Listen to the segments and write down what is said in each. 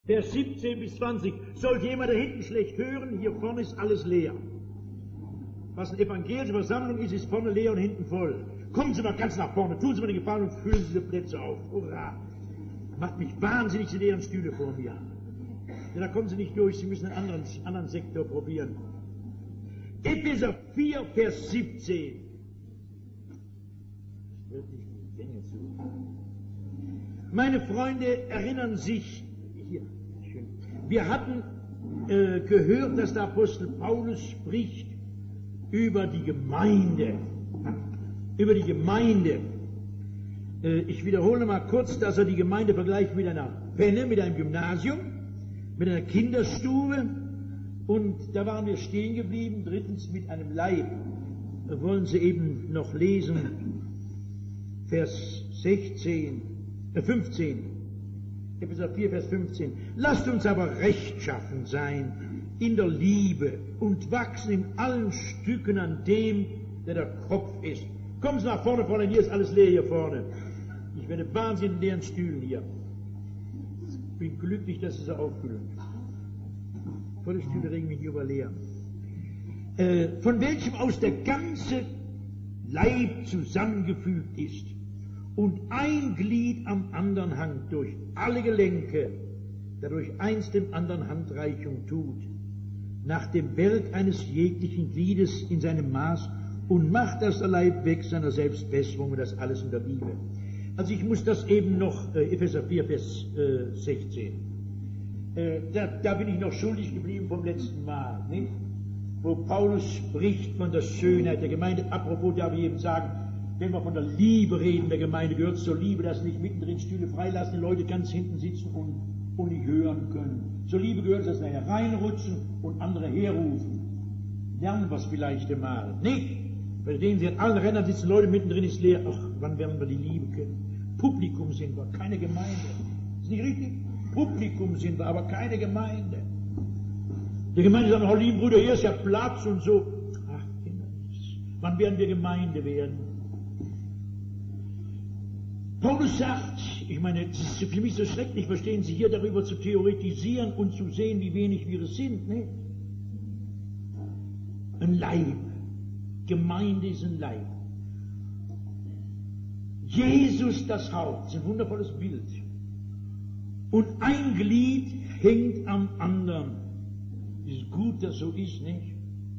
Vers 17 bis 20. Sollte jemand da hinten schlecht hören, hier vorne ist alles leer. Was eine evangelische Versammlung ist, ist vorne leer und hinten voll. Kommen Sie mal ganz nach vorne, tun Sie mir den Gefallen und füllen Sie diese Plätze auf. Hurra! Macht mich wahnsinnig, die leeren Stühle vor mir. Ja, da kommen Sie nicht durch, Sie müssen einen anderen Sektor probieren. Epheser 4, Vers 17. Hört nicht die Gänge zu. Meine Freunde erinnern sich, hier, schön. Wir hatten gehört, dass der Apostel Paulus spricht über die Gemeinde. Über die Gemeinde. Ich wiederhole mal kurz, dass er die Gemeinde vergleicht mit einer Penne, mit einem Gymnasium, mit einer Kinderstube. Und da waren wir stehen geblieben. Drittens mit einem Leib. Da wollen Sie eben noch lesen. Vers 15. Epheser 4, Vers 15. Lasst uns aber rechtschaffen sein in der Liebe und wachsen in allen Stücken an dem, der der Kopf ist. Kommen Sie nach vorne, Fräulein, hier ist alles leer hier vorne. Ich werde wahnsinnig in leeren Stühlen hier. Ich bin glücklich, dass Sie sie auffüllen. Volle Stühle regen mich über leer. Von welchem aus der ganze Leib zusammengefügt ist und ein Glied am anderen hangt durch alle Gelenke, dadurch eins dem anderen Handreichung tut, nach dem Werk eines jeglichen Gliedes in seinem Maß und macht, dass der Leib wächst seiner Selbstbesserung und das alles in der Liebe. Also ich muss das eben noch, Epheser 4, Vers 16. Da bin ich noch schuldig geblieben vom letzten Mal, nicht? Wo Paulus spricht von der Schönheit der Gemeinde. Apropos darf ich eben sagen, wenn wir von der Liebe reden, der Gemeinde gehört zur Liebe, dass nicht mittendrin Stühle freilassen, die Leute ganz hinten sitzen und nicht hören können. Zur Liebe gehört, dass wir hereinrutschen und andere herrufen. Lernen wir es vielleicht einmal, nicht? Bei denen sie an allen Rändern sitzen, Leute mittendrin ist leer. Ach, wann werden wir die Liebe kennen? Publikum sind wir, keine Gemeinde. Ist nicht richtig? Publikum sind wir, aber keine Gemeinde. Die Gemeinde sagt, oh lieben Brüder, hier ist ja Platz und so. Ach, Kinder, wann werden wir Gemeinde werden? Paulus sagt, ich meine, es ist für mich so schrecklich, verstehen Sie, hier darüber zu theoretisieren und zu sehen, wie wenig wir es sind, ne? Ein Leib. Gemeinde ist ein Leib. Jesus das Haupt, das ist ein wundervolles Bild. Und ein Glied hängt am anderen. Ist gut, dass so ist, nicht?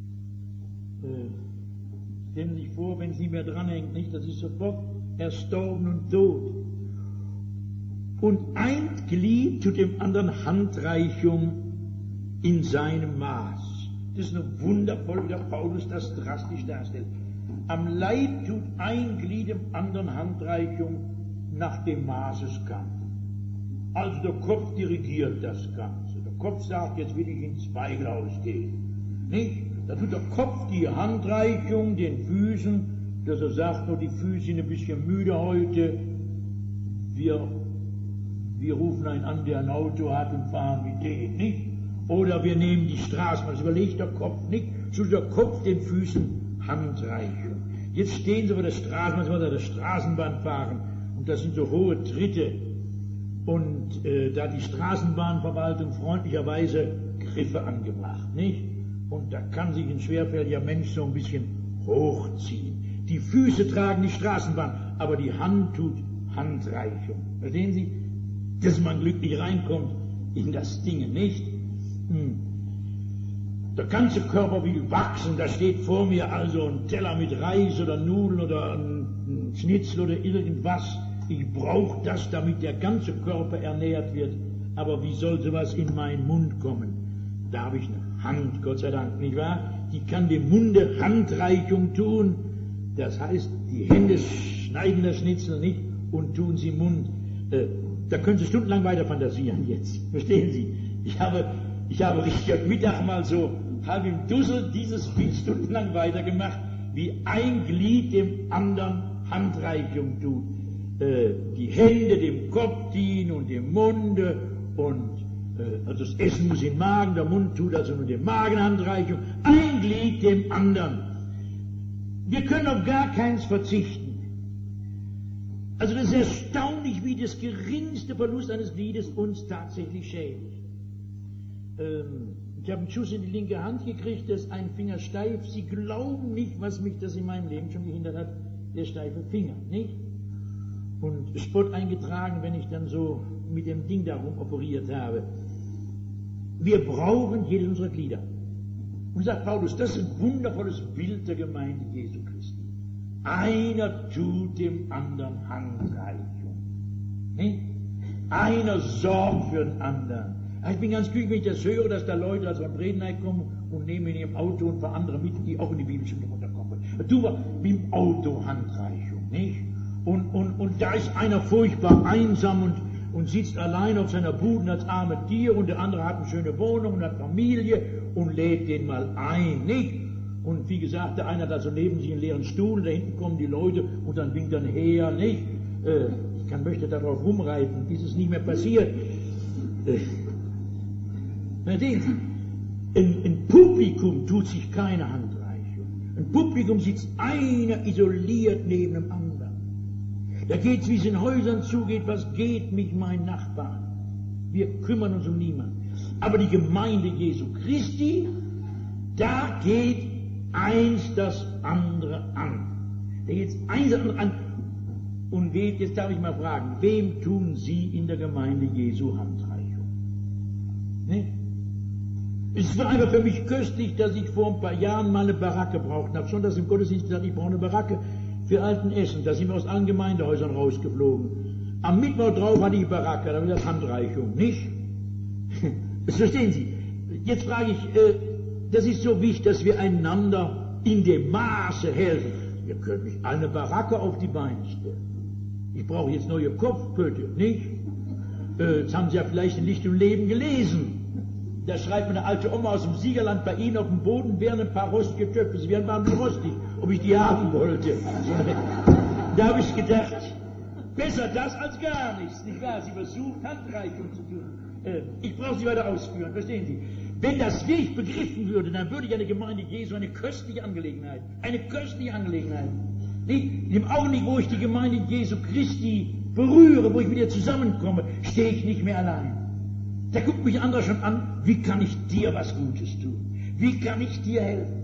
Stellen Sie sich vor, wenn es nicht mehr dranhängt, nicht? Das ist sofort erstorben und tot. Und ein Glied tut dem anderen Handreichung in seinem Maß. Das ist nur wundervoll, wie der Paulus das drastisch darstellt. Am Leib tut ein Glied dem anderen Handreichung nach dem Maß es kann. Also der Kopf dirigiert das Ganze. Der Kopf sagt, jetzt will ich ins Weiglaus gehen. Nicht? Da tut der Kopf die Handreichung den Füßen, dass er sagt, nur die Füße sind ein bisschen müde heute. Wir rufen einen an, der ein Auto hat und fahren mit dem, nicht? Oder wir nehmen die Straßenbahn. Das überlegt der Kopf nicht. So der Kopf den Füßen Handreichung. Jetzt stehen sie bei der Straßenbahn, sie wollen bei der Straßenbahn fahren. Und das sind so hohe Tritte. Und da die Straßenbahnverwaltung freundlicherweise Griffe angebracht, nicht? Und da kann sich ein schwerfälliger Mensch so ein bisschen hochziehen. Die Füße tragen die Straßenbahn, aber die Hand tut Handreichung. Verstehen Sie? Dass man glücklich reinkommt in das Ding, nicht? Der ganze Körper will wachsen, da steht vor mir also ein Teller mit Reis oder Nudeln oder ein Schnitzel oder irgendwas. Ich brauche das, damit der ganze Körper ernährt wird. Aber wie soll sowas in meinen Mund kommen? Da habe ich eine Hand, Gott sei Dank, nicht wahr? Die kann dem Munde Handreichung tun. Das heißt, die Hände schneiden das Schnitzel nicht und tun sie im Mund. Da können Sie stundenlang weiter fantasieren jetzt. Verstehen Sie? Ich habe richtig heute Mittag mal so halb im Dussel dieses Bild stundenlang weitergemacht, wie ein Glied dem anderen Handreichung tut. Die Hände dem Kopf dienen und dem Munde und also das Essen muss in den Magen, der Mund tut also nur dem Magen Handreichung. Ein Glied dem anderen. Wir können auf gar keins verzichten. Also das ist erstaunlich, wie das geringste Verlust eines Gliedes uns tatsächlich schädigt. Ich habe einen Schuss in die linke Hand gekriegt, da ist ein Finger steif. Sie glauben nicht, was mich das in meinem Leben schon gehindert hat, der steife Finger, nicht? Und Spott eingetragen, wenn ich dann so mit dem Ding darum operiert habe. Wir brauchen jedes unserer Glieder. Und sagt Paulus, das ist ein wundervolles Bild der Gemeinde Jesu Christi. Einer tut dem anderen Handreichung. Nicht? Einer sorgt für den anderen. Ich bin ganz glücklich, wenn ich das höre, dass da Leute also von Bredeney kommen und nehmen in ihrem Auto und paar andere mit, die auch in die Bibelschule runterkommen. Da tun wir mit dem Auto Handreichung, nicht? Und da ist einer furchtbar einsam und sitzt allein auf seiner Bude als arme Tier und der andere hat eine schöne Wohnung und hat Familie und lädt den mal ein, nicht? Und wie gesagt, der eine hat also neben sich einen leeren Stuhl, da hinten kommen die Leute und dann winkt er her, nicht? Ich möchte darauf rumreiten, bis es nicht mehr passiert. Ein Publikum tut sich keine Handreichung. Ein Publikum sitzt einer isoliert neben dem anderen. Da geht's, wie es in Häusern zugeht, was geht mich mein Nachbar? Wir kümmern uns um niemanden. Aber die Gemeinde Jesu Christi, da geht eins das andere an. Da geht eins das andere an. Und jetzt darf ich mal fragen, wem tun Sie in der Gemeinde Jesu Handreichung? Ne? Es war einfach für mich köstlich, dass ich vor ein paar Jahren mal eine Baracke brauchte. Ich habe schon das im Gottesdienst gesagt, ich brauche eine Baracke für Altenessen. Da sind wir aus allen Gemeindehäusern rausgeflogen. Am Mittwoch drauf hatte ich Baracke, da habe ich gesagt Handreichung, nicht? Das verstehen Sie. Jetzt frage ich, das ist so wichtig, dass wir einander in dem Maße helfen. Ihr könnt nicht eine Baracke auf die Beine stellen. Ich brauche jetzt neue Kopfpötte, nicht? Jetzt haben Sie ja vielleicht in Licht und Leben gelesen. Da schreibt mir eine alte Oma aus dem Siegerland, bei Ihnen auf dem Boden wären ein paar rostige Töpfe. Sie wären mal rostig, ob ich die haben wollte. Da habe ich gedacht, besser das als gar nichts, nicht wahr? Sie versucht, Handreichung zu tun. Ich brauche Sie weiter ausführen, verstehen Sie? Wenn das wirklich begriffen würde, dann würde ich eine Gemeinde Jesu eine köstliche Angelegenheit. Nicht? In dem Augenblick, wo ich die Gemeinde Jesu Christi berühre, wo ich mit ihr zusammenkomme, stehe ich nicht mehr allein. Da guckt mich anderer schon an, wie kann ich dir was Gutes tun? Wie kann ich dir helfen?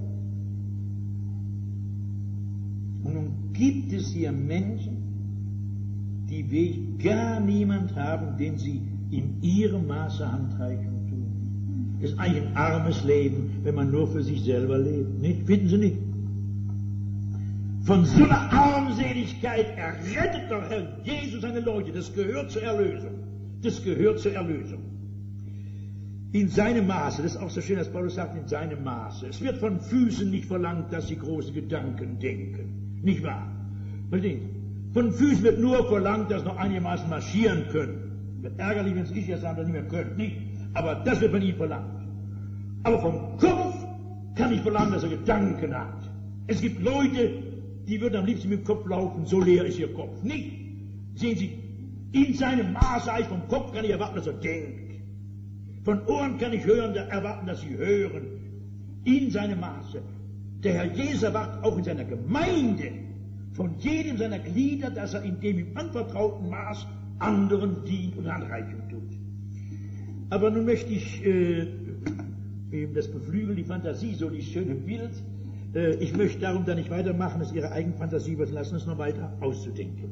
Und nun gibt es hier Menschen, die wirklich gar niemand haben, den sie in ihrem Maße Handreichung tun. Das ist eigentlich ein armes Leben, wenn man nur für sich selber lebt. Nicht? Finden Sie nicht? Von so einer Armseligkeit errettet doch Herr Jesus seine Leute. Das gehört zur Erlösung. In seinem Maße, das ist auch so schön, dass Paulus sagt, in seinem Maße. Es wird von Füßen nicht verlangt, dass sie große Gedanken denken. Nicht wahr? Verstehen Sie? Von Füßen wird nur verlangt, dass sie noch einigermaßen marschieren können. Wird ärgerlich, wenn es ich jetzt sagen, dass nicht mehr können, nicht? Aber das wird von ihnen verlangt. Aber vom Kopf kann ich verlangen, dass er Gedanken hat. Es gibt Leute, die würden am liebsten mit dem Kopf laufen, so leer ist ihr Kopf. Nicht? Sehen Sie, in seinem Maße, vom Kopf kann ich erwarten, dass er denkt. Von Ohren kann ich erwarten, dass sie hören. In seinem Maße. Der Herr Jesus erwartet auch in seiner Gemeinde von jedem seiner Glieder, dass er in dem ihm anvertrauten Maß anderen dient und Handreichung tut. Aber nun möchte ich eben das beflügeln, die Fantasie, so dieses schöne Bild. Ich möchte darum dann nicht weitermachen, es Ihre Eigenfantasie überlassen, es noch weiter auszudenken.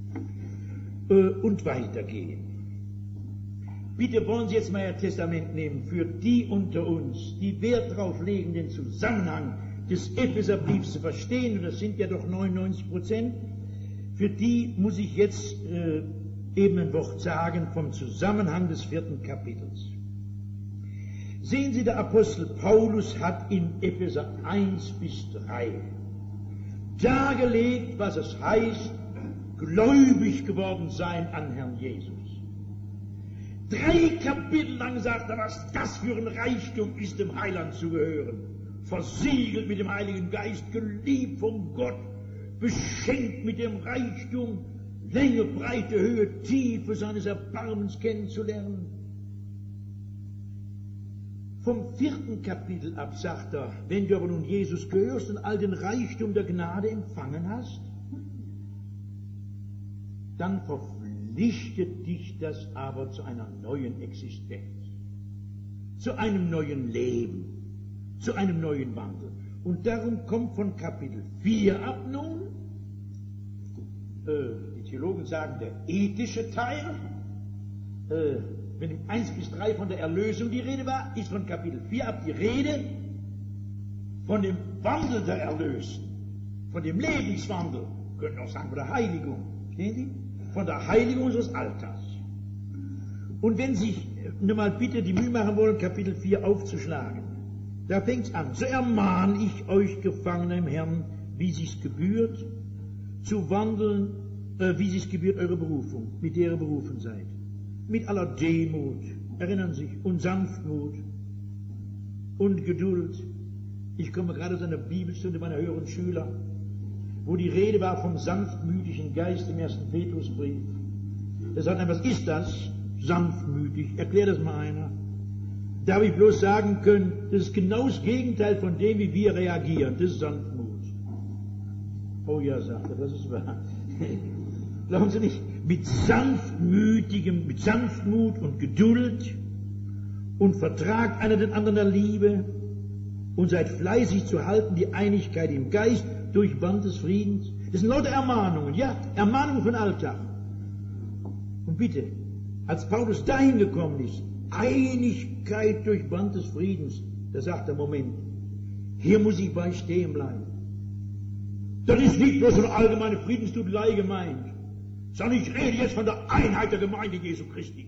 Und weitergehen. Bitte wollen Sie jetzt mal Ihr Testament nehmen für die unter uns, die Wert darauf legen, den Zusammenhang des Epheserbriefs zu verstehen, und das sind ja doch 99%, für die muss ich jetzt eben ein Wort sagen vom Zusammenhang des 4. Kapitels. Sehen Sie, der Apostel Paulus hat in Epheser 1-3 dargelegt, was es heißt, gläubig geworden sein an Herrn Jesus. 3 Kapitel lang sagt er, was das für ein Reichtum ist, dem Heiland zu gehören. Versiegelt mit dem Heiligen Geist, geliebt von Gott, beschenkt mit dem Reichtum, Länge, Breite, Höhe, Tiefe seines Erbarmens kennenzulernen. Vom 4. Kapitel ab sagt er, wenn du aber nun Jesus gehörst und all den Reichtum der Gnade empfangen hast, dann verpflichtet dich das aber zu einer neuen Existenz, zu einem neuen Leben, zu einem neuen Wandel. Und darum kommt von Kapitel 4 ab nun, die Theologen sagen, der ethische Teil, wenn im 1 bis 3 von der Erlösung die Rede war, ist von Kapitel 4 ab die Rede von dem Wandel der Erlösten, von dem Lebenswandel, können auch sagen von der Heiligung, sehen Sie? Von der Heiligung unseres Alters. Und wenn Sie nur mal bitte die Mühe machen wollen, Kapitel 4 aufzuschlagen, da fängt es an. So ermahne ich euch, Gefangene im Herrn, wie sich's gebührt, zu wandeln, wie sich's gebührt, eure Berufung, mit der ihr berufen seid. Mit aller Demut, erinnern Sie sich, und Sanftmut und Geduld. Ich komme gerade aus einer Bibelstunde meiner höheren Schüler, wo die Rede war vom sanftmütigen Geist im 1. Petrusbrief. Er sagt, was ist das? Sanftmütig. Erklär das mal einer. Da habe ich bloß sagen können, das ist genau das Gegenteil von dem, wie wir reagieren. Das ist Sanftmut. Oh ja, sagt er, das ist wahr. Glauben Sie nicht? Mit Sanftmut und Geduld und vertragt einer den anderen der Liebe und seid fleißig zu halten die Einigkeit im Geist durch Band des Friedens. Das sind lauter Ermahnungen, ja, Ermahnungen von Alltag. Und bitte, als Paulus dahin gekommen ist, Einigkeit durch Band des Friedens, da sagt er, Moment, hier muss ich bei stehen bleiben. Das ist nicht bloß eine allgemeine Friedenstubelei gemeint, sondern ich rede jetzt von der Einheit der Gemeinde Jesu Christi.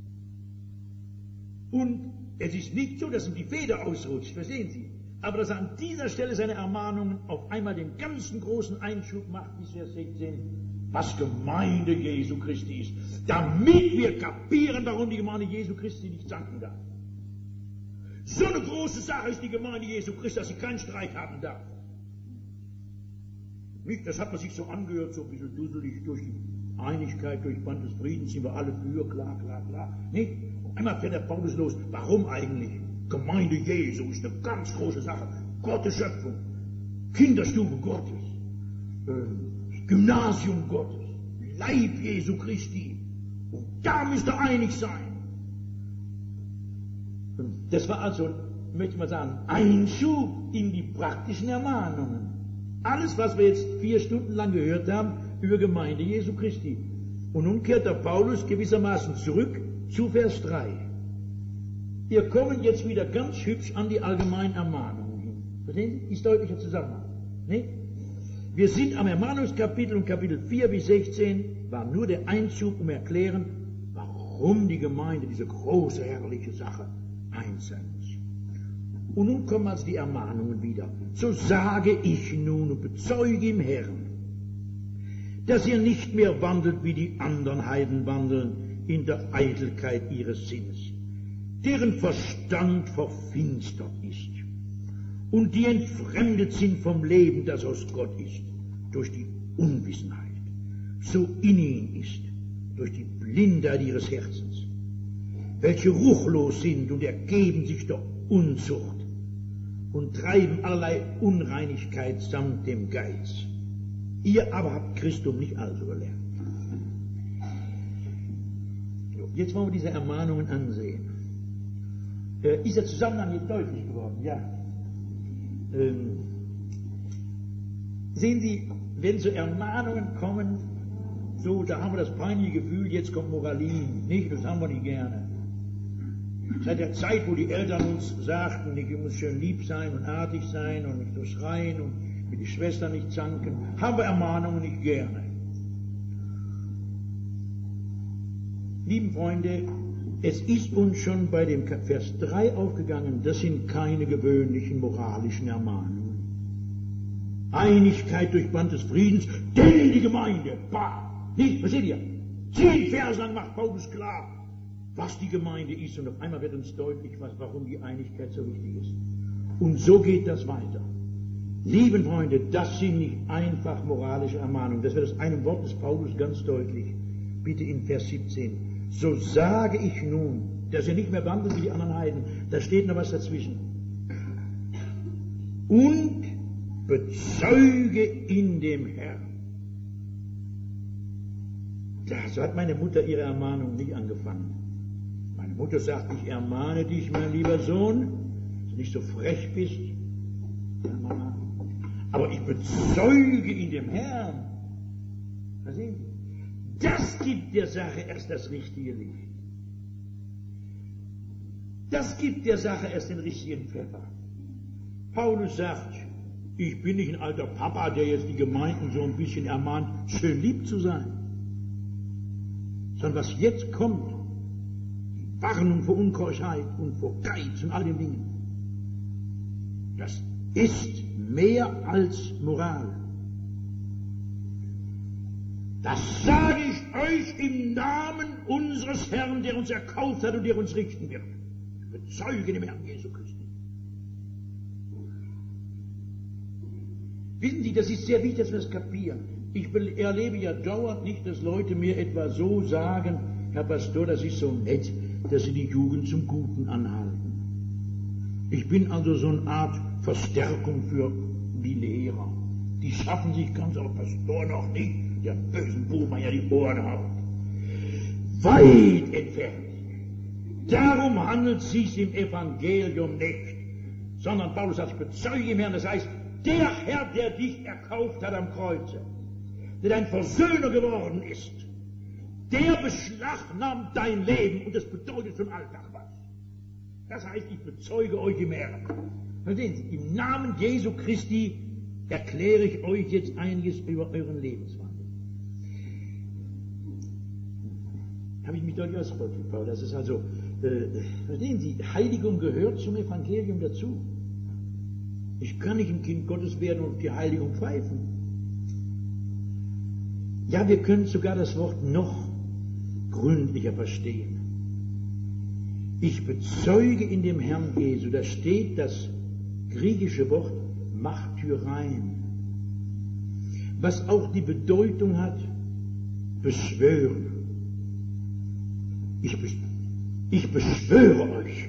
Und es ist nicht so, dass ihm die Feder ausrutscht, verstehen Sie, aber dass er an dieser Stelle seine Ermahnungen auf einmal den ganzen großen Einschub macht, bis Vers 16, was Gemeinde Jesu Christi ist, damit wir kapieren, warum die Gemeinde Jesu Christi nicht zanken darf. So eine große Sache ist die Gemeinde Jesu Christi, dass sie keinen Streit haben darf. Nicht, das hat man sich so angehört, so ein bisschen dusselig durch die Einigkeit, durch Band des Friedens, sind wir alle für, klar. Nicht? Und einmal fährt der Paulus los. Warum eigentlich? Gemeinde Jesu ist eine ganz große Sache. Gottes Schöpfung, Kinderstube Gottes, Gymnasium Gottes, Leib Jesu Christi. Und da müsst ihr einig sein. Das war also, möchte ich mal sagen, Einschub in die praktischen Ermahnungen. Alles, was wir jetzt 4 Stunden lang gehört haben, über Gemeinde Jesu Christi. Und nun kehrt der Paulus gewissermaßen zurück zu Vers 3. Wir kommen jetzt wieder ganz hübsch an die allgemeinen Ermahnungen hin. Verstehen Sie? Ist deutlicher Zusammenhang. Nicht? Wir sind am Ermahnungskapitel und Kapitel 4 bis 16 war nur der Einzug, um erklären, warum die Gemeinde diese große, herrliche Sache eins sein muss. Und nun kommen also die Ermahnungen wieder. So sage ich nun und bezeuge im Herrn, dass ihr nicht mehr wandelt, wie die anderen Heiden wandeln, in der Eitelkeit ihres Sinnes, deren Verstand verfinstert ist und die entfremdet sind vom Leben, das aus Gott ist, durch die Unwissenheit, so in ihnen ist, durch die Blindheit ihres Herzens, welche ruchlos sind und ergeben sich der Unzucht und treiben allerlei Unreinigkeit samt dem Geiz. Ihr aber habt Christum nicht also gelernt. Jetzt wollen wir diese Ermahnungen ansehen. Ist der Zusammenhang jetzt deutlich geworden? Ja. Sehen Sie, wenn so Ermahnungen kommen, so, da haben wir das peinliche Gefühl, jetzt kommt Moralin. Nicht, das haben wir nicht gerne. Seit der Zeit, wo die Eltern uns sagten, ich muss schön lieb sein und artig sein und nicht so schreien und mit die Schwestern nicht zanken, haben wir Ermahnungen nicht gerne. Lieben Freunde, es ist uns schon bei dem Vers 3 aufgegangen, das sind keine gewöhnlichen moralischen Ermahnungen. Einigkeit durch Band des Friedens, denn die Gemeinde, nicht, versteht ihr? 10 Verse lang macht Paulus klar, was die Gemeinde ist, und auf einmal wird uns deutlich, warum die Einigkeit so wichtig ist. Und so geht das weiter. Lieben Freunde, das sind nicht einfach moralische Ermahnungen. Das wird aus einem Wort des Paulus ganz deutlich. Bitte in Vers 17. So sage ich nun, dass ihr nicht mehr wandelt wie die anderen Heiden. Da steht noch was dazwischen. Und bezeuge in dem Herrn. So hat meine Mutter ihre Ermahnung nicht angefangen. Meine Mutter sagt, ich ermahne dich, mein lieber Sohn, dass du nicht so frech bist. Ja, Mama. Aber ich bezeuge in dem Herrn. Verstehen Sie? Das gibt der Sache erst das richtige Licht. Das gibt der Sache erst den richtigen Pfeffer. Paulus sagt, ich bin nicht ein alter Papa, der jetzt die Gemeinden so ein bisschen ermahnt, schön lieb zu sein. Sondern was jetzt kommt, die Warnung vor Unkeuschheit und vor Geiz und all den Dingen, das ist mehr als Moral. Das sage ich euch im Namen unseres Herrn, der uns erkauft hat und der uns richten wird. Bezeuge dem Herrn Jesu Christi. Wissen Sie, das ist sehr wichtig, dass wir das kapieren. Ich erlebe ja dauernd nicht, dass Leute mir etwa so sagen, Herr Pastor, das ist so nett, dass Sie die Jugend zum Guten anhalten. Ich bin also so eine Art Verstärkung für die Lehrer. Die schaffen sich ganz als Pastor noch nicht, der bösen Boomer ja die Ohren haut. Weit entfernt. Darum handelt es sich im Evangelium nicht, sondern Paulus sagt, ich bezeuge im Herrn, das heißt, der Herr, der dich erkauft hat am Kreuze, der dein Versöhner geworden ist, der beschlagnahmt dein Leben und das bedeutet zum Alltag was. Das heißt, ich bezeuge euch im Herrn. Verstehen Sie, im Namen Jesu Christi erkläre ich euch jetzt einiges über euren Lebenswandel. Habe ich mich deutlich ausgedrückt, Paul? Das ist also, verstehen Sie, Heiligung gehört zum Evangelium dazu. Ich kann nicht ein Kind Gottes werden und die Heiligung pfeifen. Ja, wir können sogar das Wort noch gründlicher verstehen. Ich bezeuge in dem Herrn Jesu, da steht das griechische Wort Martyrein, was auch die Bedeutung hat, beschwören. Ich beschwöre euch.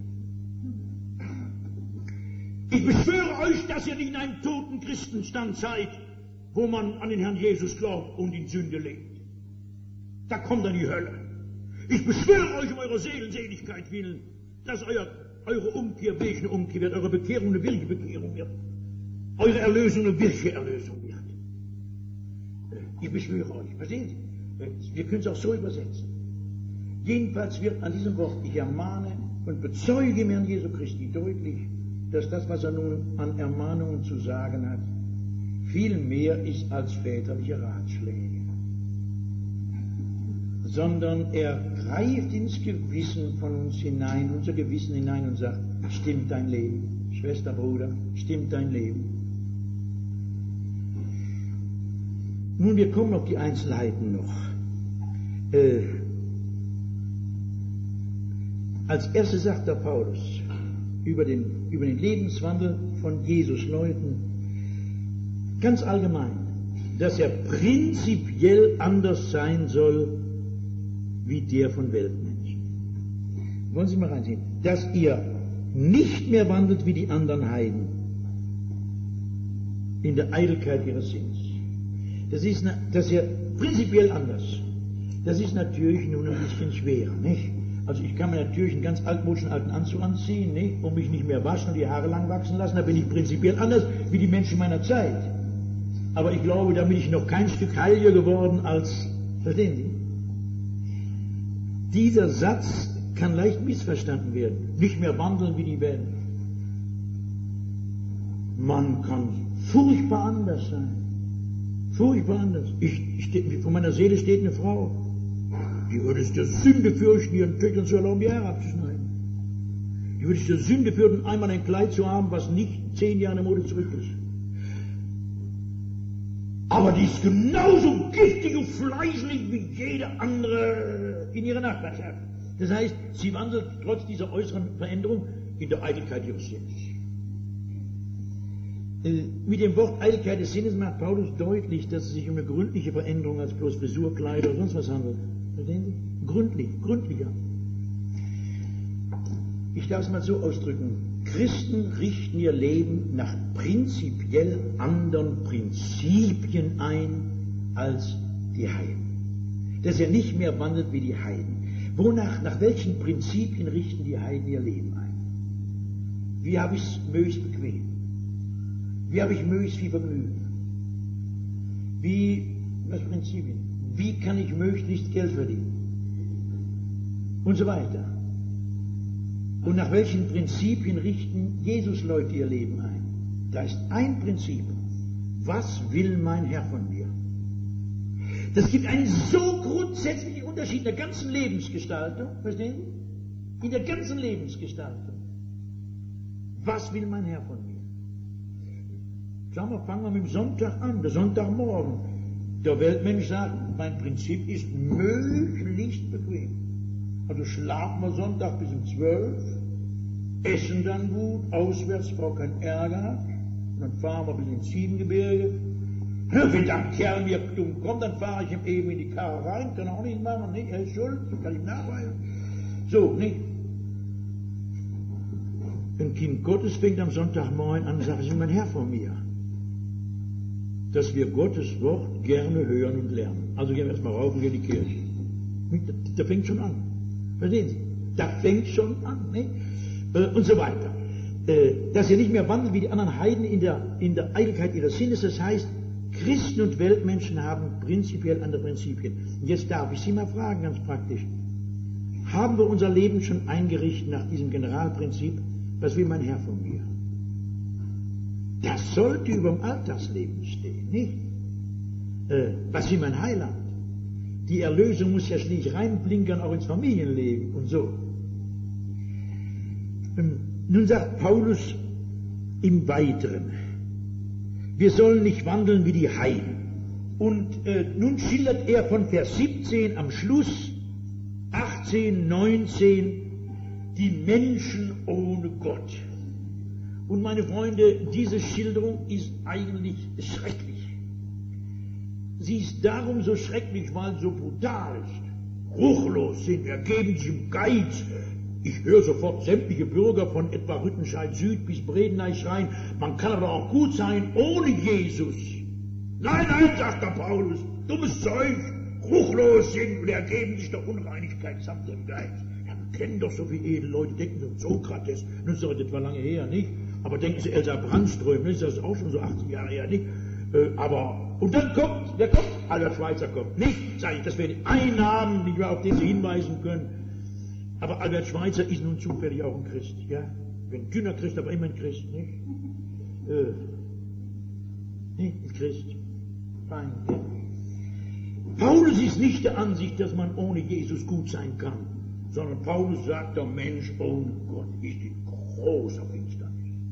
Ich beschwöre euch, dass ihr nicht in einem toten Christenstand seid, wo man an den Herrn Jesus glaubt und in Sünde lebt. Da kommt dann die Hölle. Ich beschwöre euch um eure Seelenseligkeit willen, dass eure Umkehr wirklich eine Umkehr wird, eure Bekehrung eine wirkliche Bekehrung wird, eure Erlösung eine wirkliche Erlösung wird. Ich beschwöre euch, verstehen Sie? Wir können es auch so übersetzen. Jedenfalls wird an diesem Wort, ich ermahne und bezeuge im Herrn Jesu Christi deutlich, dass das, was er nun an Ermahnungen zu sagen hat, viel mehr ist als väterliche Ratschläge. Sondern er greift ins Gewissen von uns hinein, unser Gewissen hinein und sagt, stimmt dein Leben, Schwester, Bruder, stimmt dein Leben. Nun, wir kommen auf die Einzelheiten noch. Als erstes sagt der Paulus über den Lebenswandel von Jesus-Leuten ganz allgemein, dass er prinzipiell anders sein soll wie der von Weltmenschen. Wollen Sie mal reinsehen? Dass ihr nicht mehr wandelt wie die anderen Heiden in der Eitelkeit ihres Sinns. Das ist ja prinzipiell anders. Das ist natürlich nun ein bisschen schwerer, nicht? Also ich kann mir natürlich einen ganz altmodischen alten Anzug anziehen, nicht? Und mich nicht mehr waschen und die Haare lang wachsen lassen, da bin ich prinzipiell anders wie die Menschen meiner Zeit. Aber ich glaube, da bin ich noch kein Stück heiliger geworden als, verstehen Sie? Dieser Satz kann leicht missverstanden werden. Nicht mehr wandeln wie die Welt. Man kann furchtbar anders sein. Furchtbar anders. Vor meiner Seele steht eine Frau, die würde es der Sünde fürchten, ihren Töchtern zu erlauben, die Haare abzuschneiden. Die würde es der Sünde fürchten, einmal ein Kleid zu haben, was nicht 10 Jahre in der Mode zurück ist. Aber die ist genauso giftig und fleischlich wie jede andere in ihrer Nachbarschaft. Das heißt, sie wandelt trotz dieser äußeren Veränderung in der Eitelkeit ihres Sinnes. Mit dem Wort Eitelkeit des Sinnes macht Paulus deutlich, dass es sich um eine gründliche Veränderung als bloß Frisurkleider oder sonst was handelt. Verstehen Sie? Gründlicher. Ich darf es mal so ausdrücken. Christen richten ihr Leben nach prinzipiell anderen Prinzipien ein als die Heiden. dass er nicht mehr wandelt wie die Heiden. Nach welchen Prinzipien richten die Heiden ihr Leben ein? Wie habe ich es möglichst bequem? Wie habe ich möglichst viel Vergnügen? Was Prinzipien? Wie kann ich möglichst Geld verdienen? Und so weiter. Und nach welchen Prinzipien richten Jesus-Leute ihr Leben ein? Da ist ein Prinzip. Was will mein Herr von mir? Das gibt einen so grundsätzlichen Unterschied in der ganzen Lebensgestaltung. Verstehen Sie? In der ganzen Lebensgestaltung. Was will mein Herr von mir? Schauen wir, fangen wir mit dem Sonntag an, der Sonntagmorgen. Der Weltmensch sagt, mein Prinzip ist möglichst bequem. Also schlafen wir Sonntag bis um 12, essen dann gut, auswärts, Frau keinen Ärger hat, und dann fahren wir bis ins Siebengebirge. Wenn der Kerl mir dumm kommt, dann fahre ich ihm eben in die Karre rein, kann er auch nicht machen, nicht? Er ist schuld, kann ich nachweisen. So, nicht? Ein Kind Gottes fängt am Sonntagmorgen an und sagt, es ist mein Herr von mir. Dass wir Gottes Wort gerne hören und lernen. Also gehen wir erstmal rauf und gehen in die Kirche. Da fängt schon an. Verstehen Sie? Da fängt schon an. Nicht? Und so weiter. Dass ihr nicht mehr wandelt wie die anderen Heiden in der Eitelkeit ihres Sinnes. Das heißt, Christen und Weltmenschen haben prinzipiell andere Prinzipien. Und jetzt darf ich Sie mal fragen, ganz praktisch. Haben wir unser Leben schon eingerichtet nach diesem Generalprinzip, was will mein Herr von mir? Das sollte über dem Alltagsleben stehen, nicht? Was will mein Heiland? Die Erlösung muss ja schließlich reinblinkern, auch ins Familienleben und so. Nun sagt Paulus im Weiteren, wir sollen nicht wandeln wie die Heiden. Und nun schildert er von Vers 17 am Schluss, 18, 19, die Menschen ohne Gott. Und meine Freunde, diese Schilderung ist eigentlich schrecklich. Sie ist darum so schrecklich, weil so brutal ist. Ruchlos sind, ergeben sich im Geiz. Ich höre sofort sämtliche Bürger von etwa Rüttenscheid Süd bis Bredeney schreien, man kann aber auch gut sein ohne Jesus. Nein, nein, sagt der Paulus, dummes Zeug, ruchlos sind und ergeben sich der Unreinigkeit samt dem Geist. Ja, wir kennen doch so viele edle Leute, denken Sie an Sokrates, nun ist das etwa lange her, nicht? Aber denken Sie, Elsa Brandström, nicht? Das ist auch schon so 80 Jahre her, nicht? Und dann wer kommt? Albert Schweitzer kommt. Nicht, sage ich, das wäre ein Namen, nicht mehr, auf den Sie hinweisen können. Aber Albert Schweitzer ist nun zufällig auch ein Christ, ja? Ein dünner Christ, aber immer ein Christ, nicht? Ein Christ. Fein, ja. Paulus ist nicht der Ansicht, dass man ohne Jesus gut sein kann, sondern Paulus sagt, der Mensch ohne Gott ist in großer Finsternis.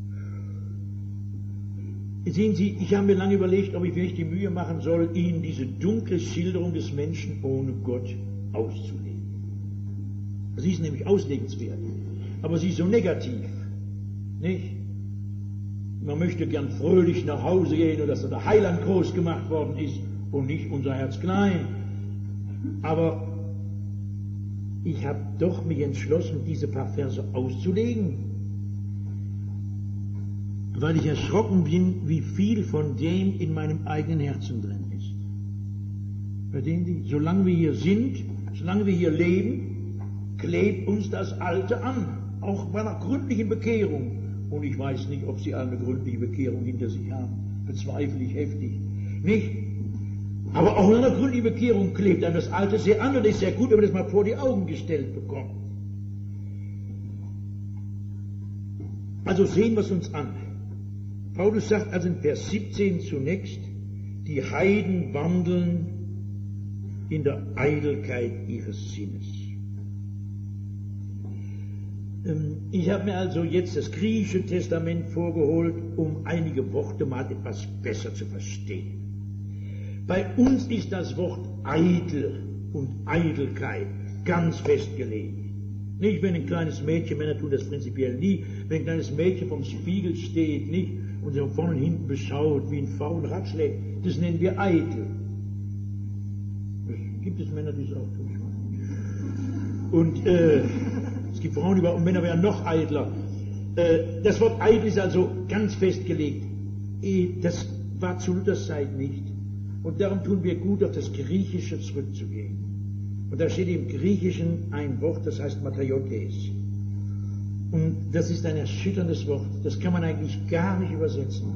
Sehen Sie, ich habe mir lange überlegt, ob ich wirklich die Mühe machen soll, Ihnen diese dunkle Schilderung des Menschen ohne Gott auszulegen. Sie ist nämlich auslegenswert, aber sie ist so negativ, nicht? Man möchte gern fröhlich nach Hause gehen und dass der Heiland groß gemacht worden ist und nicht unser Herz klein. Aber ich habe doch mich entschlossen, diese paar Verse auszulegen, weil ich erschrocken bin, wie viel von dem in meinem eigenen Herzen drin ist. Verstehen Sie? Solange wir hier sind, solange wir hier leben, klebt uns das Alte an, auch bei einer gründlichen Bekehrung. Und ich weiß nicht, ob Sie alle eine gründliche Bekehrung hinter sich haben. Bezweifle ich heftig. Nicht? Aber auch nach einer gründlichen Bekehrung klebt einem das Alte sehr an und ist sehr gut, wenn man das mal vor die Augen gestellt bekommt. Also sehen wir es uns an. Paulus sagt also in Vers 17 zunächst, die Heiden wandeln in der Eitelkeit ihres Sinnes. Ich habe mir also jetzt das griechische Testament vorgeholt, um einige Worte mal etwas besser zu verstehen. Bei uns ist das Wort eitel und Eitelkeit ganz festgelegt. Nicht, wenn ein kleines Mädchen, Männer tun das prinzipiell nie, wenn ein kleines Mädchen vom Spiegel steht, nicht, und sich von vorne und hinten beschaut, wie ein faulen Rad schlägt, das nennen wir eitel. Das gibt es Männer, die es auch tun. Und es gibt Frauen, die und Männer wären noch eitler. Das Wort eitel ist also ganz festgelegt. Das war zu Luthers Zeit nicht. Und darum tun wir gut, auf das Griechische zurückzugehen. Und da steht im Griechischen ein Wort, das heißt Matriotes. Und das ist ein erschütterndes Wort. Das kann man eigentlich gar nicht übersetzen.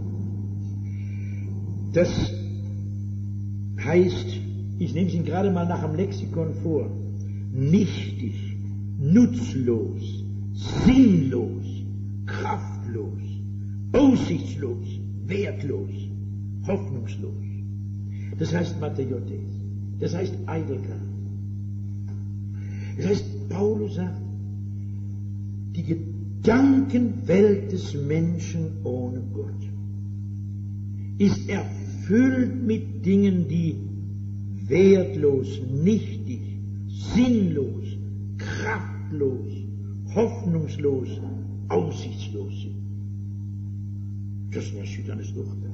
Das heißt, ich nehme es Ihnen gerade mal nach dem Lexikon vor, nichtig, nutzlos, sinnlos, kraftlos, aussichtslos, wertlos, hoffnungslos. Das heißt Matriotes. Das heißt Eitelkeit. Das heißt, Paulus sagt, die Gedankenwelt des Menschen ohne Gott ist erfüllt mit Dingen, die wertlos, nichtig, sinnlos, kraftlos, hoffnungslos, aussichtslos sind. Das ist ein erschütterndes Urteil.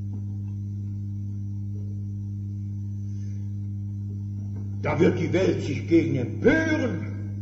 Da wird die Welt sich gegen empören.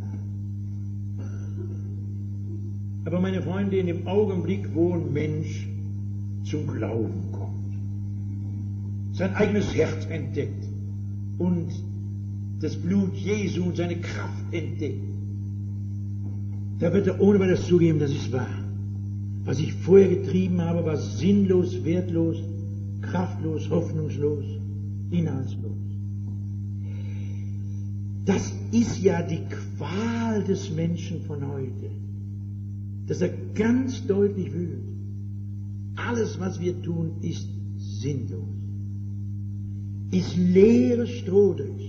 Aber meine Freunde, in dem Augenblick, wo ein Mensch zum Glauben kommt, sein eigenes Herz entdeckt und das Blut Jesu und seine Kraft entdeckt, da wird er ohne weiteres zugeben, das ist wahr. Was ich vorher getrieben habe, war sinnlos, wertlos, kraftlos, hoffnungslos, inhaltslos. Das ist ja die Qual des Menschen von heute, dass er ganz deutlich fühlt, alles, was wir tun, ist sinnlos, ist leeres Strohdrüsen.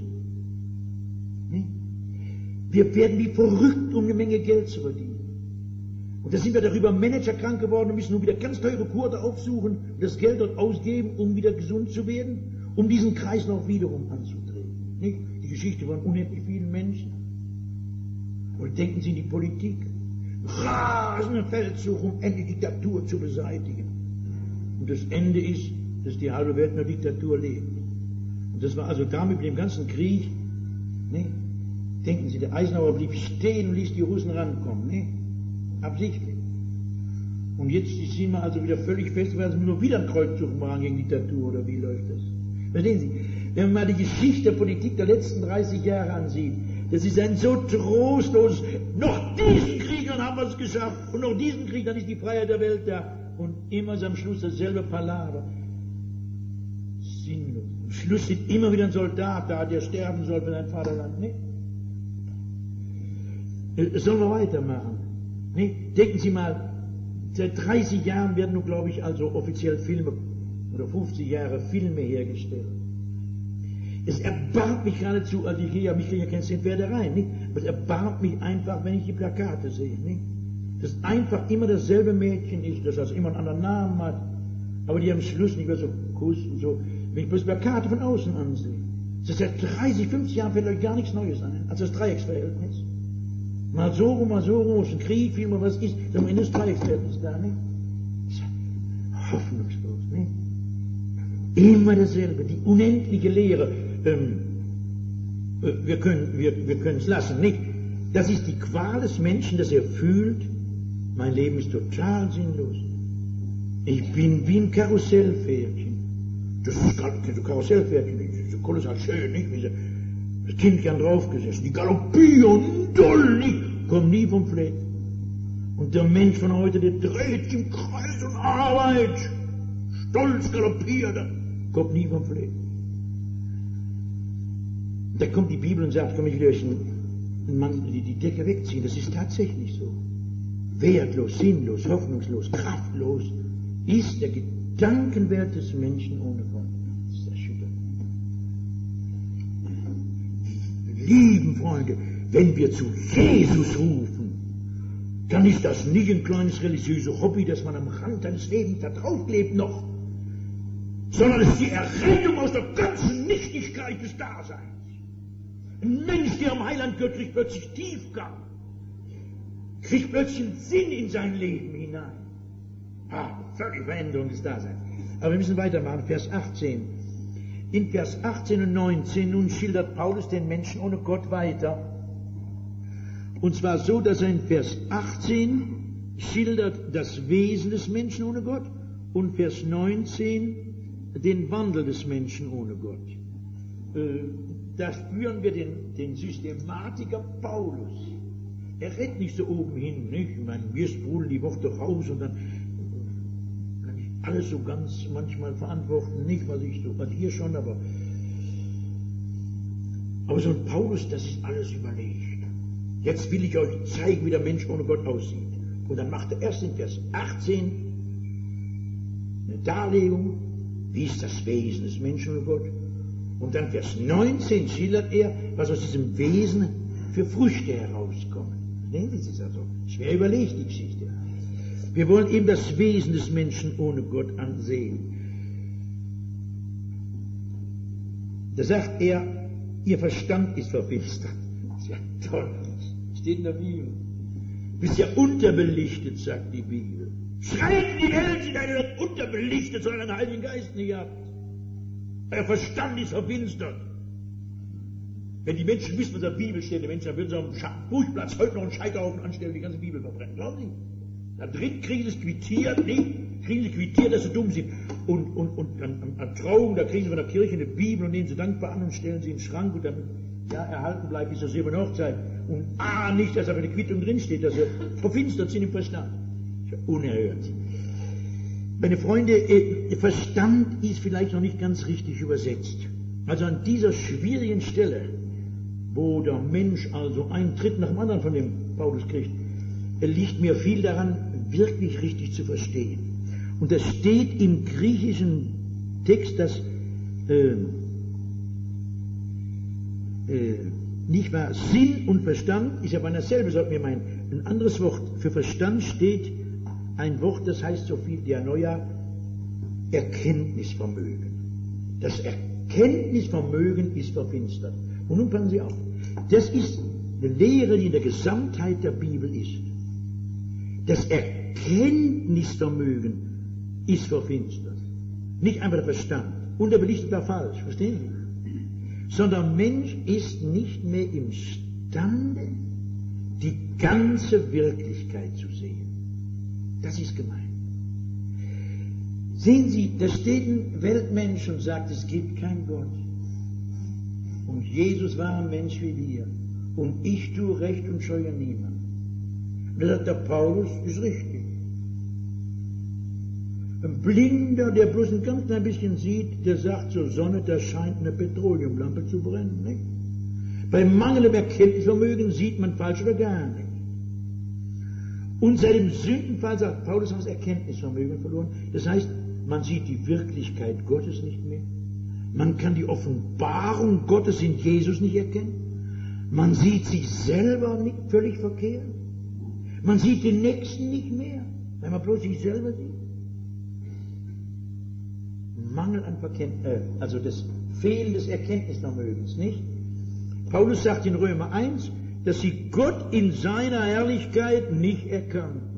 Wir werden wie verrückt, um eine Menge Geld zu verdienen. Und da sind wir darüber managerkrank geworden und müssen nun wieder ganz teure Kurse aufsuchen und das Geld dort ausgeben, um wieder gesund zu werden, um diesen Kreislauf wiederum anzutreten. Nicht? Die Geschichte von unendlich vielen Menschen. Oder denken Sie in die Politik. Rasender Feldzug, um endlich Diktatur zu beseitigen. Und das Ende ist, dass die halbe Welt in der Diktatur lebt. Und das war also damit mit dem ganzen Krieg. Ne? Denken Sie, der Eisenhower blieb stehen und ließ die Russen rankommen. Ne? Absichtlich. Und jetzt sind wir also wieder völlig fest, weil sie nur wieder einen Kreuzzug machen gegen Diktatur, oder wie läuft das? Verstehen Sie, wenn man mal die Geschichte der Politik der letzten 30 Jahre ansieht, das ist ein so trostlos, noch diesen Krieg, dann haben wir es geschafft, und noch diesen Krieg, dann ist die Freiheit der Welt da, und immer ist am Schluss dasselbe Palaver. Sinnlos. Am Schluss steht immer wieder ein Soldat da, der sterben soll für sein Vaterland. Ne? Sollen wir weitermachen? Ne? Denken Sie mal, seit 30 Jahren werden nun, glaube ich, also offiziell Filme, oder 50 Jahre Filme hergestellt. Es erbarmt mich geradezu, also ich gehe ja keine 10 Pferde rein, nicht? Aber es erbarmt mich einfach, wenn ich die Plakate sehe, nicht? Dass einfach immer dasselbe Mädchen ist, das also immer einen anderen Namen hat, aber die am Schluss nicht mehr so Kuss und so, wenn ich bloß Plakate von außen ansehe. Das ist seit 30, 50 Jahren fällt euch gar nichts Neues ein, als das Dreiecksverhältnis. Mal so rum, ist ein Krieg, viel mal was ist, am Ende ist das Dreiecksverhältnis da, nicht? Das ist hoffnungslos, nicht? Immer dasselbe, die unendliche Lehre. Wir können es lassen, nicht? Das ist die Qual des Menschen, dass er fühlt, mein Leben ist total sinnlos. Ich bin wie ein Karussellpferdchen. Das ist gerade ein Karussellpferdchen, das ist so kolossal schön, nicht? Das Kind gern draufgesessen, die galoppieren, doll, nicht? Kommen nie vom Fleck. Und der Mensch von heute, der dreht sich im Kreis und arbeitet, stolz galoppiert, kommt nie vom Fleck. Da kommt die Bibel und sagt, komm, ich will euch die Decke wegziehen. Das ist tatsächlich so. Wertlos, sinnlos, hoffnungslos, kraftlos ist der Gedankenwert des Menschen ohne Gott. Das ist erschütternd. Lieben Freunde, wenn wir zu Jesus rufen, dann ist das nicht ein kleines religiöses Hobby, das man am Rand seines Lebens da draufklebt noch, sondern es ist die Errettung aus der ganzen Nichtigkeit des Daseins. Ein Mensch, der am Heiland Gott kriegt plötzlich Tiefgang, kriegt plötzlich einen Sinn in sein Leben hinein. Völlige Veränderung des Daseins. Aber wir müssen weitermachen, Vers 18. In Vers 18 und 19 nun schildert Paulus den Menschen ohne Gott weiter. Und zwar so, dass er in Vers 18 schildert das Wesen des Menschen ohne Gott und Vers 19 den Wandel des Menschen ohne Gott. da spüren wir den Systematiker Paulus. Er redet nicht so oben hin, nicht? Ich meine, wir sprudeln die Worte raus und dann kann ich alles so ganz manchmal verantworten, nicht, was ihr schon, aber so ein Paulus, das ist alles überlegt. Jetzt will ich euch zeigen, wie der Mensch ohne Gott aussieht. Und dann macht er erst in Vers 18 eine Darlegung, wie ist das Wesen des Menschen ohne Gott. Und dann Vers 19 schildert er, was aus diesem Wesen für Früchte herauskommen. Verstehen Sie, das ist also schwer überlegt, die Geschichte. Wir wollen eben das Wesen des Menschen ohne Gott ansehen. Da sagt er, ihr Verstand ist verfinstert. Das ist ja toll. Das steht in der Bibel. Du bist ja unterbelichtet, sagt die Bibel. Schreit in die Welt, ihr seid unterbelichtet, sondern einen Heiligen Geist nicht habt. Euer Verstand ist verfinstert. Wenn die Menschen wissen, was in der Bibel steht, die Menschen, dann würden sie auf dem Buchplatz heute noch einen Scheiterhaufen anstellen, die ganze Bibel verbrennen. Glauben Sie? Da drin kriegen sie es quittiert, nicht? Kriegen sie quittiert, dass sie dumm sind. Und an Trauung, da kriegen sie von der Kirche eine Bibel und nehmen sie dankbar an und stellen sie in den Schrank und damit erhalten bleibt bis zur silbernen Hochzeit. Und nicht, dass da eine Quittung drinsteht, dass sie verfinstert sind im Verstand. Das ist ja unerhört. Meine Freunde, Verstand ist vielleicht noch nicht ganz richtig übersetzt. Also an dieser schwierigen Stelle, wo der Mensch also einen Tritt nach dem anderen von dem Paulus kriegt, liegt mir viel daran, wirklich richtig zu verstehen. Und das steht im griechischen Text, dass nicht wahr, Sinn und Verstand ist ja beinahe dasselbe, sollten wir meinen. Ein anderes Wort für Verstand steht ein Wort, das heißt so viel, Dianoia, Erkenntnisvermögen. Das Erkenntnisvermögen ist verfinstert. Und nun passen Sie auf, das ist eine Lehre, die in der Gesamtheit der Bibel ist. Das Erkenntnisvermögen ist verfinstert. Nicht einfach der Verstand. Unterbelichtet war falsch, verstehen Sie? Sondern Mensch ist nicht mehr imstande, die ganze Wirklichkeit zu sehen. Das ist gemein. Sehen Sie, da steht ein Weltmensch und sagt, es gibt keinen Gott. Und Jesus war ein Mensch wie wir. Und ich tue Recht und scheue niemand. Und da sagt der Paulus, ist richtig. Ein Blinder, der bloß ein ganz klein bisschen sieht, der sagt zur Sonne, da scheint eine Petroleumlampe zu brennen. Nicht? Bei mangelndem Erkenntnisvermögen sieht man falsch oder gar nicht. Und seit dem Sündenfall, sagt Paulus, haben das Erkenntnisvermögen verloren. Das heißt, man sieht die Wirklichkeit Gottes nicht mehr. Man kann die Offenbarung Gottes in Jesus nicht erkennen. Man sieht sich selber nicht völlig verkehrt. Man sieht den Nächsten nicht mehr, weil man bloß sich selber sieht. Mangel an also das Fehlen des Erkenntnisvermögens, nicht? Paulus sagt in Römer 1, dass sie Gott in seiner Herrlichkeit nicht erkannten.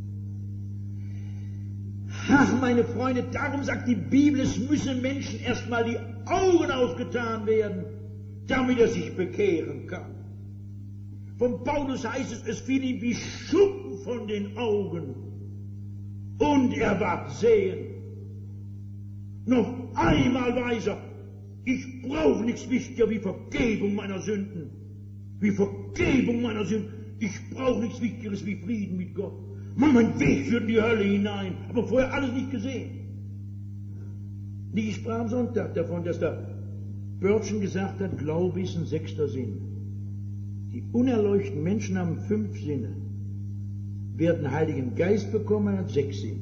Ach, meine Freunde, darum sagt die Bibel, es müssen Menschen erstmal die Augen aufgetan werden, damit er sich bekehren kann. Von Paulus heißt es, es fiel ihm wie Schuppen von den Augen und er ward sehend. Noch einmal weiß er, ich brauche nichts wichtiger wie Vergebung meiner Sünden. Wie Vergebung meiner Sünden. Ich brauche nichts Wichtigeres wie Frieden mit Gott. Mein Weg führt in die Hölle hinein, aber vorher alles nicht gesehen. Ich sprach am Sonntag davon, dass der Börtchen gesagt hat, Glaube ist ein sechster Sinn. Die unerleuchteten Menschen haben 5 Sinne. Werden Heiligen Geist bekommen, hat 6 Sinne.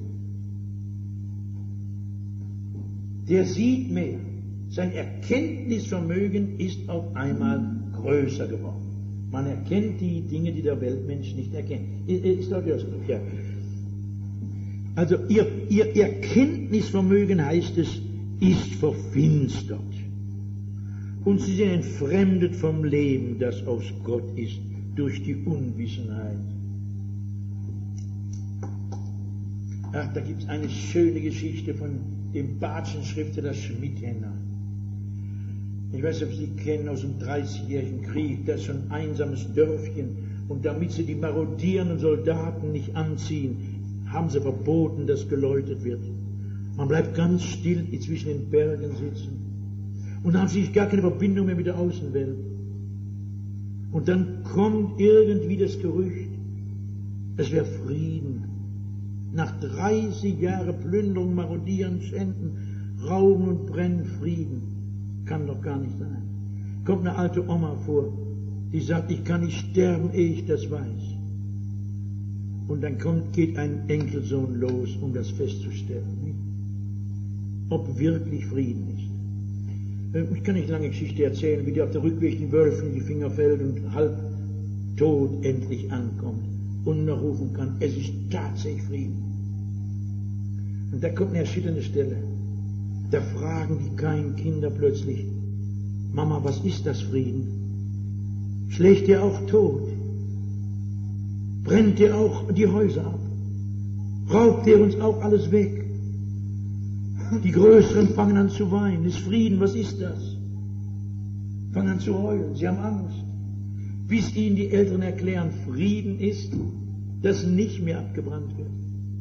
Der sieht mehr. Sein Erkenntnisvermögen ist auf einmal größer geworden. Man erkennt die Dinge, die der Weltmensch nicht erkennt. Ist doch ja so. Ja. Also ihr Erkenntnisvermögen, heißt es, ist verfinstert. Und sie sind entfremdet vom Leben, das aus Gott ist, durch die Unwissenheit. Ach, da gibt es eine schöne Geschichte von dem Badschen Schriftsteller Schmidhenner. Ich weiß nicht, ob Sie kennen, aus dem 30-jährigen Krieg, das ist so ein einsames Dörfchen. Und damit sie die marodierenden Soldaten nicht anziehen, haben sie verboten, dass geläutet wird. Man bleibt ganz still zwischen den Bergen sitzen. und haben sich gar keine Verbindung mehr mit der Außenwelt. Und dann kommt irgendwie das Gerücht, es wäre Frieden. Nach 30 Jahren Plünderung, Marodieren, Schänden, Rauben und Brennen, Frieden. Kann doch gar nicht sein. Kommt eine alte Oma vor, die sagt, ich kann nicht sterben, ehe ich das weiß. Und dann geht ein Enkelsohn los, um das festzustellen, nicht? Ob wirklich Frieden ist. Ich kann nicht lange Geschichte erzählen, wie die auf der Rückweg den Wölfen in die Finger fällt und halb tot endlich ankommt und noch rufen kann, es ist tatsächlich Frieden. Und da kommt eine erschütternde Stelle. Da fragen die kleinen Kinder plötzlich, Mama, was ist das Frieden? Schlägt ihr auch tot? Brennt ihr auch die Häuser ab? Raubt ihr uns auch alles weg? Die Größeren fangen an zu weinen. Ist Frieden, was ist das? Fangen an zu heulen, sie haben Angst. Bis ihnen die Älteren erklären, Frieden ist, dass nicht mehr abgebrannt wird.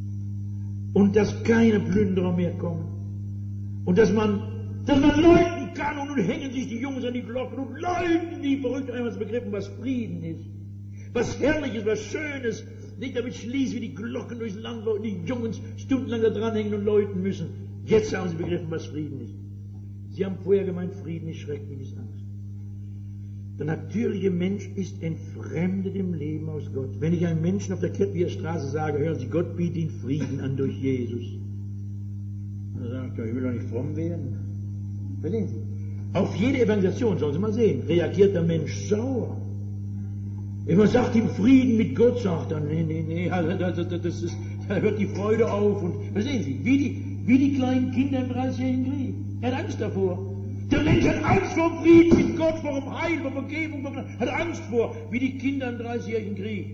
Und dass keine Plünderer mehr kommen. Und dass man läuten kann, und nun hängen sich die Jungs an die Glocken und läuten die verrückt einmal begriffen, was Frieden ist. Was Herrliches, was Schönes. Nicht damit schließen wie die Glocken durchs Land läuten, die Jungs stundenlang da dranhängen und läuten müssen. Jetzt haben sie begriffen, was Frieden ist. Sie haben vorher gemeint, Frieden ist schrecklich, ist Angst. Der natürliche Mensch ist entfremdet im Leben aus Gott. Wenn ich einem Menschen auf der Kettwiger Straße sage, hören Sie, Gott bietet Ihnen Frieden an durch Jesus. Dann sagt er, ich will doch nicht fromm werden. Verstehen Sie? Auf jede Evangelisation, sollen Sie mal sehen, reagiert der Mensch sauer. Wenn man sagt ihm Frieden mit Gott, sagt er, nee, da hört die Freude auf. Und verstehen Sie, wie die kleinen Kinder im 30-jährigen Krieg. Er hat Angst davor. Der Mensch hat Angst vor dem Frieden mit Gott, vor dem Heil, vor Vergebung, hat Angst vor, wie die Kinder im 30-jährigen Krieg.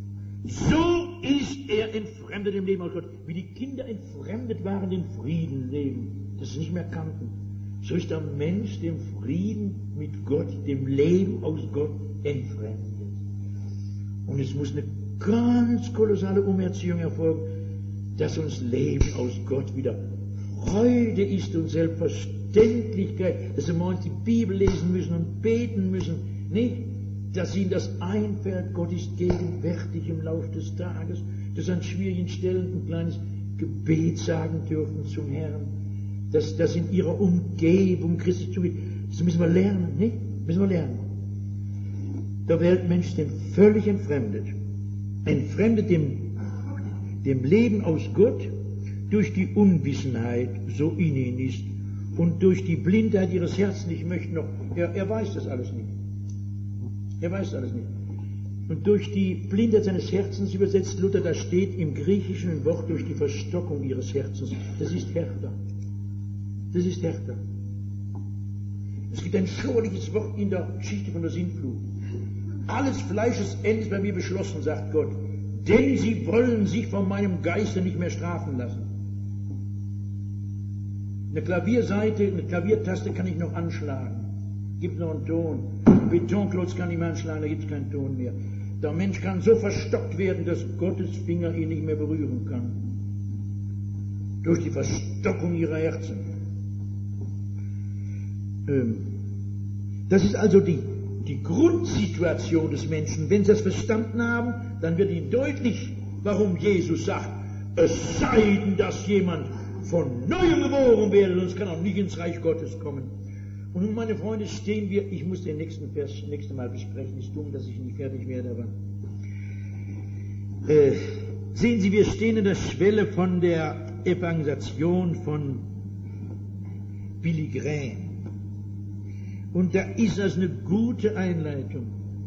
So ist er entfremdet im Leben aus Gott. Wie die Kinder entfremdet waren, den Frieden leben, das sie nicht mehr kannten. So ist der Mensch dem Frieden mit Gott, dem Leben aus Gott entfremdet. Und es muss eine ganz kolossale Umerziehung erfolgen, dass uns Leben aus Gott wieder Freude ist und Selbstverständlichkeit, dass wir morgens die Bibel lesen müssen und beten müssen, nicht, dass ihnen das einfällt, Gott ist gegenwärtig im Lauf des Tages, dass an schwierigen Stellen ein kleines Gebet sagen dürfen zum Herrn, dass in ihrer Umgebung Christus zugeht. Das müssen wir lernen, nicht? Müssen wir lernen. Der Weltmensch ist dem völlig entfremdet dem Leben aus Gott durch die Unwissenheit, so in ihnen ist, und durch die Blindheit ihres Herzens. Ich möchte noch, er weiß das alles nicht. Er weiß alles nicht. Und durch die Blindheit seines Herzens, übersetzt Luther, da steht im Griechischen ein Wort, durch die Verstockung ihres Herzens. Das ist härter. Das ist härter. Es gibt ein schauerliches Wort in der Geschichte von der Sintflut. Alles Fleisches endet bei mir beschlossen, sagt Gott, denn sie wollen sich von meinem Geiste nicht mehr strafen lassen. Eine Klavierseite, eine Klaviertaste kann ich noch anschlagen. Gibt noch einen Ton. Ein Betonklotz kann ich mehr anschlagen, da gibt es keinen Ton mehr. Der Mensch kann so verstockt werden, dass Gottes Finger ihn nicht mehr berühren kann. Durch die Verstockung ihrer Herzen. Das ist also die Grundsituation des Menschen. Wenn Sie das verstanden haben, dann wird Ihnen deutlich, warum Jesus sagt, es sei denn, dass jemand von Neuem geboren werde, sonst kann auch nicht ins Reich Gottes kommen. Und nun, meine Freunde, stehen wir, ich muss den nächsten Vers nächstes Mal besprechen, ist dumm, dass ich nicht fertig werde, aber sehen Sie, wir stehen an der Schwelle von der Evangelisation von Billy Graham. Und da ist das eine gute Einleitung,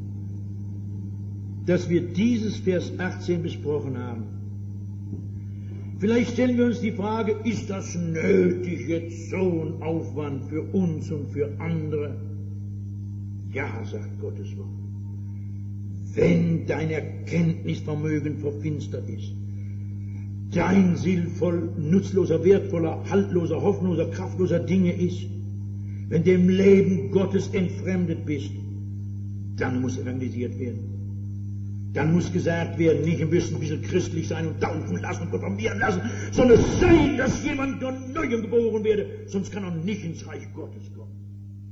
dass wir dieses Vers 18 besprochen haben. Vielleicht stellen wir uns die Frage, ist das nötig, jetzt so ein Aufwand für uns und für andere? Ja, sagt Gottes Wort. Wenn dein Erkenntnisvermögen verfinstert ist, dein Sinn voll nutzloser, wertvoller, haltloser, hoffnungsloser, kraftloser Dinge ist, wenn du im Leben Gottes entfremdet bist, dann muss evangelisiert werden. Dann muss gesagt werden, nicht ein bisschen christlich sein und taufen lassen und konfirmieren lassen, sondern es sei, dass jemand von Neuem geboren werde, sonst kann er nicht ins Reich Gottes kommen.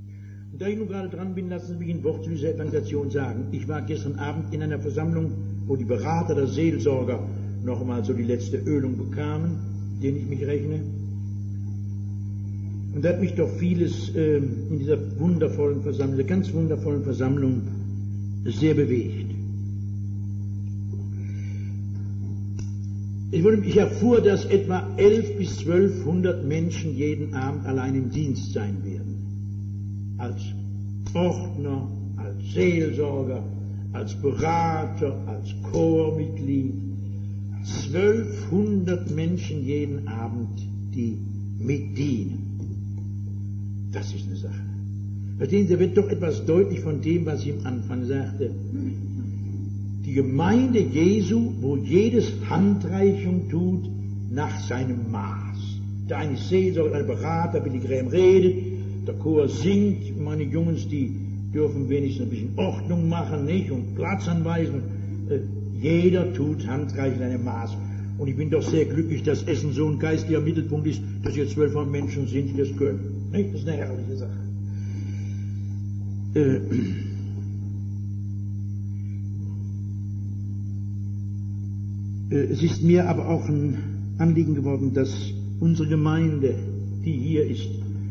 da ich nun gerade dran bin, lassen Sie mich ein Wort zu dieser Evangelisation sagen. Ich war gestern Abend in einer Versammlung, wo die Berater der Seelsorger noch einmal so die letzte Ölung bekamen, denen ich mich rechne. Und da hat mich doch vieles in dieser wundervollen Versammlung, dieser ganz wundervollen Versammlung sehr bewegt. Ich erfuhr, dass etwa 1100 bis 1200 Menschen jeden Abend allein im Dienst sein werden. Als Ordner, als Seelsorger, als Berater, als Chormitglied. 1200 Menschen jeden Abend, die mitdienen. Das ist eine Sache. Verstehen Sie, da wird doch etwas deutlich von dem, was ich am Anfang sagte. Die Gemeinde Jesu, wo jedes Handreichung tut nach seinem Maß. Der eine ist Seelsorger, der Berater, Billy Graham redet, der Chor singt, meine Jungs, die dürfen wenigstens ein bisschen Ordnung machen, nicht? Und Platz anweisen. Jeder tut handreichend nach seinem Maß. Und ich bin doch sehr glücklich, dass Essen so ein geistiger Mittelpunkt ist, dass hier 12 Menschen sind, die das können. Nicht? Das ist eine herrliche Sache. Es ist mir aber auch ein Anliegen geworden, dass unsere Gemeinde, die hier ist,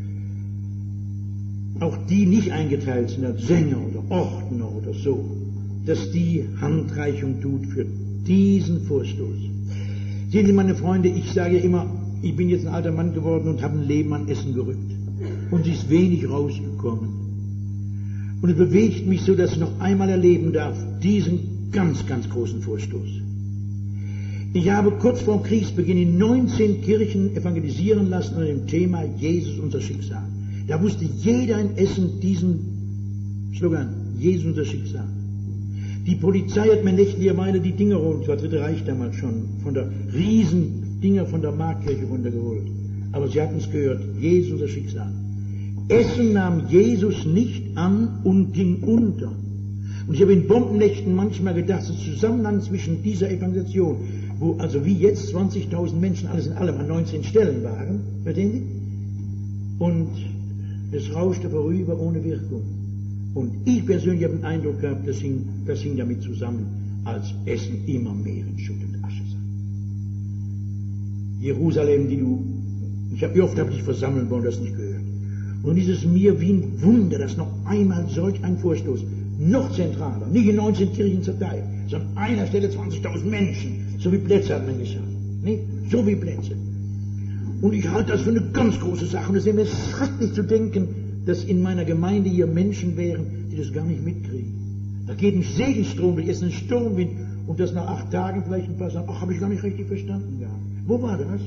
auch die nicht eingeteilt sind als Sänger oder Ordner oder so, dass die Handreichung tut für diesen Vorstoß. Sehen Sie, meine Freunde, ich sage immer, ich bin jetzt ein alter Mann geworden und habe ein Leben an Essen gerückt. Und es ist wenig rausgekommen. Und es bewegt mich so, dass ich noch einmal erleben darf, diesen ganz, ganz großen Vorstoß. Ich habe kurz vor dem Kriegsbeginn in 19 Kirchen evangelisieren lassen unter dem Thema Jesus unser Schicksal. Da wusste jeder in Essen diesen Slogan, Jesus unser Schicksal. Die Polizei hat mir nächtlicherweise die Dinger holen, das war Dritte Reich damals schon, von der Riesendinger von der Marktkirche runtergeholt. Aber sie hatten es gehört, Jesus unser Schicksal. Essen nahm Jesus nicht an und ging unter. Und ich habe in Bombennächten manchmal gedacht, das Zusammenhang zwischen dieser Evangelisation, wo also wie jetzt 20.000 Menschen alles in allem an 19 Stellen waren, verstehen Sie? Und es rauschte vorüber ohne Wirkung. Und ich persönlich habe den Eindruck gehabt, das hing damit zusammen, als Essen immer mehr in Schutt und Asche sei. Jerusalem, wie oft habe ich dich versammeln wollen, das nicht gehört. Und dieses mir wie ein Wunder, dass noch einmal solch ein Vorstoß, noch zentraler, nicht in 19 Kirchen zerteilt, sondern an einer Stelle 20.000 Menschen, so wie Plätze hat man gesagt, nicht? So wie Plätze. Und ich halte das für eine ganz große Sache. Und es ist mir schrecklich zu denken, dass in meiner Gemeinde hier Menschen wären, die das gar nicht mitkriegen. Da geht ein Segenstrom durch, ist ein Sturmwind, und das nach 8 Tagen vielleicht ein paar sagen, ach, habe ich gar nicht richtig verstanden gehabt. Wo war das?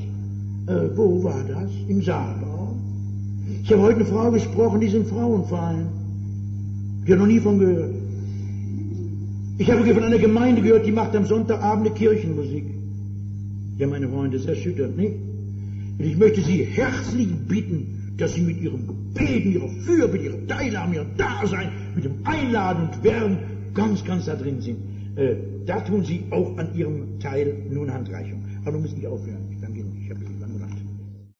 Im Saalbau. Ich habe heute eine Frau gesprochen, die ist im Frauenverein. Die hat noch nie von gehört. Ich habe von einer Gemeinde gehört, die macht am Sonntagabend eine Kirchenmusik. Ja, meine Freunde, das erschüttert, nicht? Und ich möchte Sie herzlich bitten, dass Sie mit Ihrem Beten, Ihrer Fürbitte, Ihrer Teilnahme, Ihrem Dasein, mit dem Einladen und Werben ganz, ganz da drin sind. Da tun Sie auch an Ihrem Teil nun Handreichung. Aber nun muss ich aufhören.